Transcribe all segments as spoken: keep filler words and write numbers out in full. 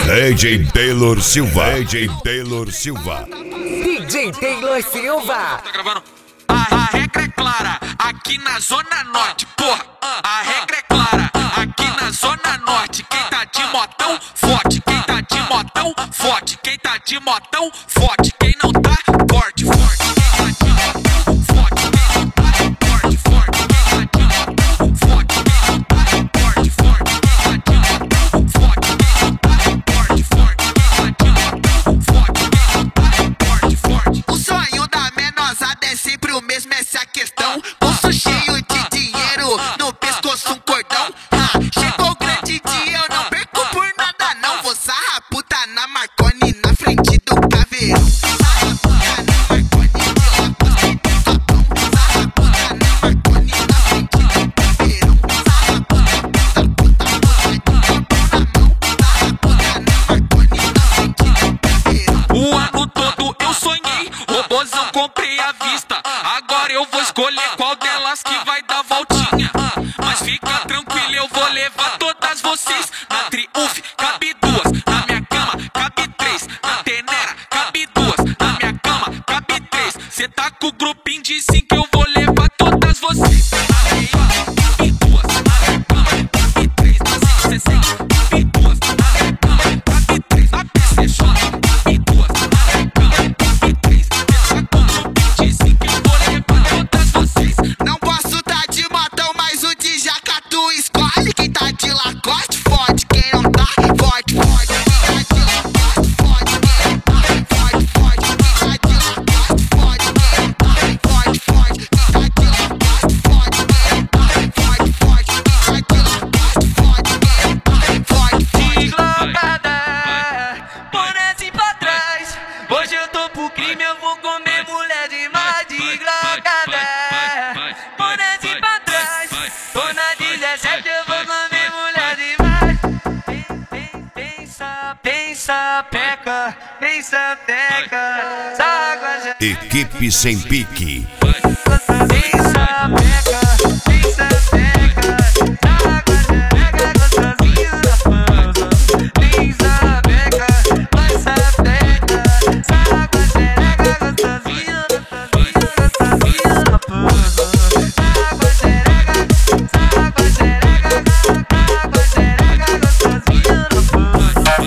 D J Taylor Silva. D J Taylor Silva. D J Taylor Silva. Tá gravando? A, a regra é clara, aqui na Zona Norte, porra. A regra é clara, aqui na Zona Norte. Quem tá de motão, forte. Quem tá de motão, forte. Quem tá de motão, forte. Quem não tá, forte, forte. Quem tá de motão, forte. Quem não tá, forte, forte. Quem tá de motão, forte. Quem não tá, forte, forte. Quem tá de motão, forte. Quem não tá, forte, forte. Quem tá de motão, forte. Quem não tá, forte, forte. O sonho da menosada é sempre o mesmo, essa é a questão. Bolso cheio de dinheiro, no pescoço um cordão. Ah, chegou o grande dia, eu não perco por nada não. Vou sarrar puta na Marconi, na frente do caveirão. Sarra puta na Marconi, ela gosta do papão. Sarra puta na Marconi, na frente do caveirão. Sarra puta, puta, puta, puta, de papão na mão. Sarra puta na Marconi, na frente do caveirão. O ano todo eu sonhei, robozão comprei à vista. Agora eu vou escolher qual delas que vai dar voltinha. Mas fica tranquilo, eu vou levar todas vocês. Na Triumph cabe duas, na minha cama cabe três. Na Tenera cabe duas, na minha cama cabe três. Cê tá com o grupinho de cinco, eu vou levar todas vocês. Na Real cabe duas, na minha cama cabe três. Na cinco sessenta cabe duas, na minha cama cabe três. Na P C J cabe duas, na minha cama cabe três. Cê tá com o grupinho de cinco, eu vou levar todas vocês. Não posso tá de motão, mas o de jaca tu escolhe. Quem tá de Lacoste fode, quem não tá, fode, fode. Quem tá de Lacoste fode, quem não tá, fode, fode. Quem tá de Lacoste fode, quem não tá, fode, fode. Quem tá de Lacoste fode, quem não tá, fode, fode. Quem tá de Lacoste fode, quem não tá, fode, fode. Deslocada, bonézinho pra trás. Hoje eu tô pro crime, eu vou comer mulher demais. Deslocada, bonézinho pra trás. Tô na dezessete, eu vou comer mulher demais. Pensa, pensa, peca, pensa, peca. Saca, Equipe sem pique. pensa, peca, pensa, peca. Saca, pega gostosinho na pança. Pensa, peca, pensa, peca. Saca, xereca gostosinho, gostosinho, gostosinho na pança. Saca, xereca, saca, xereca, saca, xereca gostosinho na pança.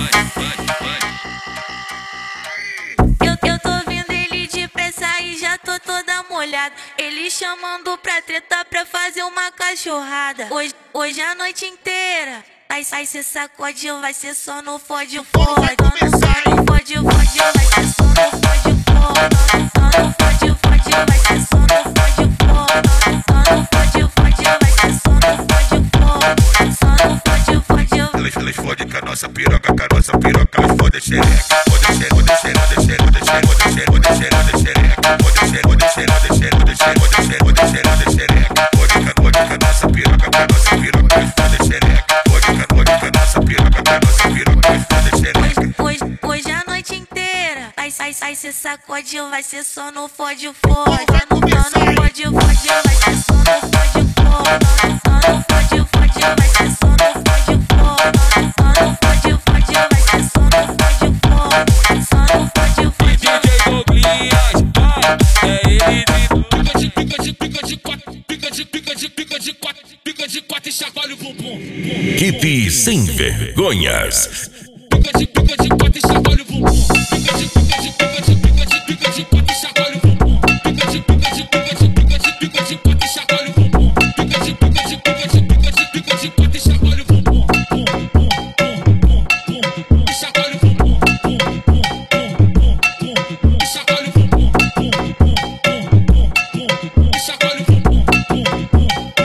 Eu, eu tô vendo ele depressa e já tô toda molhada. Ele chamando pra treta pra fazer uma cachorrada. Hoje, hoje a noite inteira. Aí sai cê sacode, vai ser só no fode fode. Só no fode fode, vai ser só no fode fode. Só no fode fode, vai ser só no fode fode. Só no fode fode, vai ser só no fode fode. Só no fode fode. Elas, elas fodem com a nossa piroca, com a nossa piroca. Elas fodem xereca. Fodem xereca, fodem xereca, fodem xereca, fodem xereca, fodem xereca. Fodem xereca, fodem xereca, fodem xereca, fodem xereca, fodem xereca, fodem xereca, fodem xereca. Fodem com fodem com a nossa piroca, com a nossa piroca. Elas fodem xereca. Fodem com fodem com a nossa piroca, com a nossa piroca. Elas fodem xereca. Hoje, hoje, hoje a noite inteira. Aí sai, sai, cê sacode, vai ser só no fode fode. Só no fode fode, vai ser só no fode fode. Só no fode fode, vai ser só no fode fode. Só no fode fode, vai ser só no fode fode. Só no fode fode. D J Douglas, é ele de pica de pica de quatro, pica de pica de pica de quatro, pica de quatro e chacoalha o bumbum. Equipe sem vergonhas. Pica de pica de quatro e chacoalha o bumbum. Pica de pica de pica de pica de pica de quatro e chacoalha o bumbum. Pica de pica de pica de pica de pica de quatro e chacoalha o bumbum. Pica de pica de pica de pica de pica de quatro e chacoalha o bumbum. Bum, bum, bum, bum, bum, bum. E chacoalha o bumbum. Bum, bum, bum, bum, bum. E chacoalha o bumbum. Bum, bum, bum, bum, bum. E chacoalha o bumbum. Bum, bum, bum,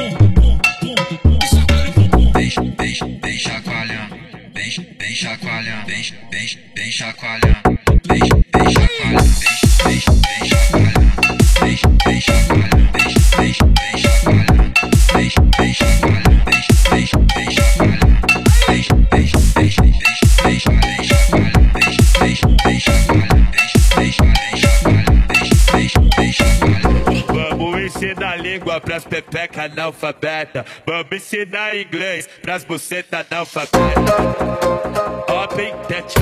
bum, bum. E chacoalha o bumbum. Vem, vem, vem chacoalhando, vem, vem chacoalhando, vem, vem, vem chacoalhando, vem, vem chacoalhando, vem, vem, vem chacoalhando, vem, vem chacoalhando, vem, vem, vem chacoalhando, vem, vem chacoalhando, vem, vem, vem chacoalhando, vem, vem, vem, vem, vem chacoalhando, vem, vem, vem chacoalhando, vem, vem, chacoalhando, vem, vem, chacoalhando. Vamos ensinar a língua pras pepeca analfabeta. Vamos ensinar inglês pras buceta analfabeta. Homem, tete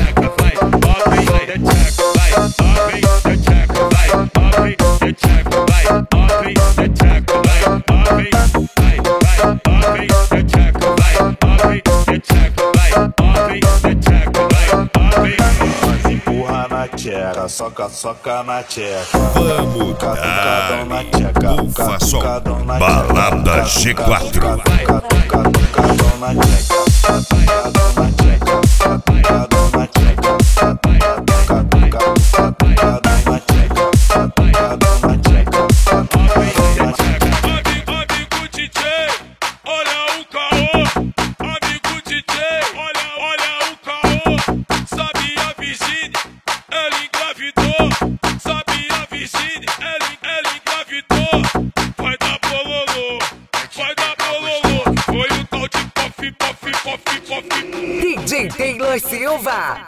era soca, soca na tcheca. Vamos dar Bufa Som, Balada G quatro. D J Taylor Silva.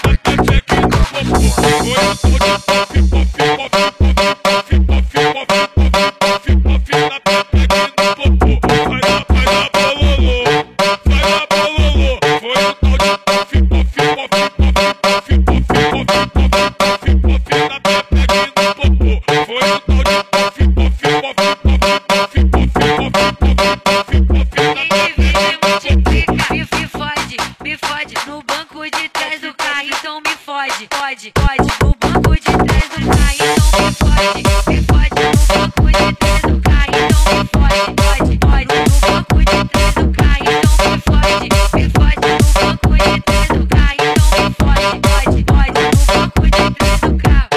Pode, pode, pode, no banco de trás do carro, então me fode, me fode, no banco de trás do carro, então me fode, pode, pode, no banco de trás do carro, então me fode, me fode, no banco de trás do carro, então me fode, pode, pode, no banco de trás do carro.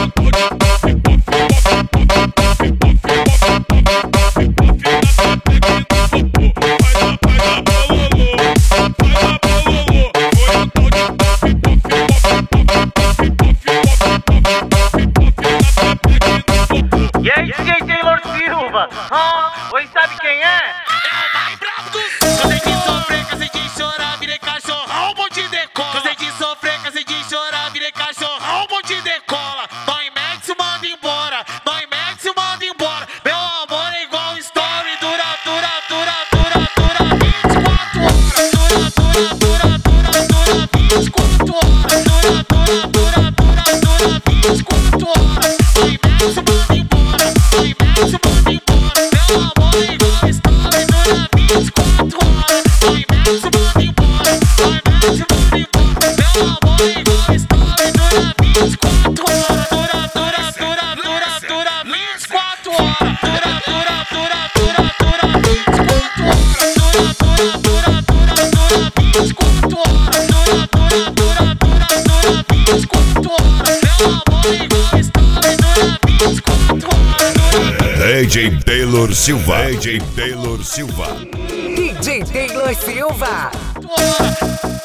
E aí, D J Taylor Silva? Ah, oi, sabe quem é? É o mais brabo dos. Cansei de sofrer, cansei de chorar, virei cachorrão, bom de decola. Cansei de sofrer, cansei de chorar, virei cachorrão, bom de decola. Dói Max, manda embora, dói Max, manda embora. Meu amor é igual story, dura, dura, dura, dura, dura vinte e quatro horas. Dura, dura, dura, dura, dura vinte e quatro horas. Dura, dura, dura, dura, dura vinte e quatro horas. Dói Max, manda embora, dói Max, manda embora. Meu amor é igual story, dura vinte e quatro horas. Dói Max, manda embora, dói Max, manda embora. Meu amor é igual story, dura vinte e quatro horas. Dura, dura, dura, dura, dura vinte e quatro horas. Dura, dura, dura, dura, dura vinte e quatro horas. Dura, dura, dura, dura, dura vinte e quatro horas. Dura, dura, dura, dura, dura vinte e quatro horas. Meu amor é igual story, dura vinte e quatro horas. D J Taylor Silva. D J Taylor Silva. D J Taylor Silva. Dura